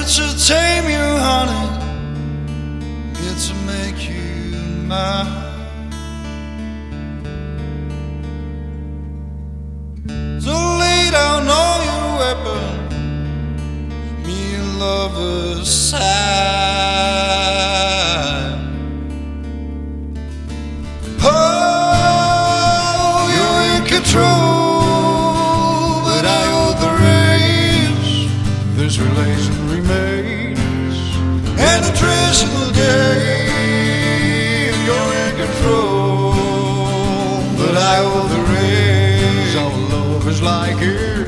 to tame you, honey. It's to make you mine. So lay down all your weapons, me and lovers side. Oh, you're in control, but I hold the reins. This relation remains, And the traditional game, you're in control, but I hold the reins. our love is like air.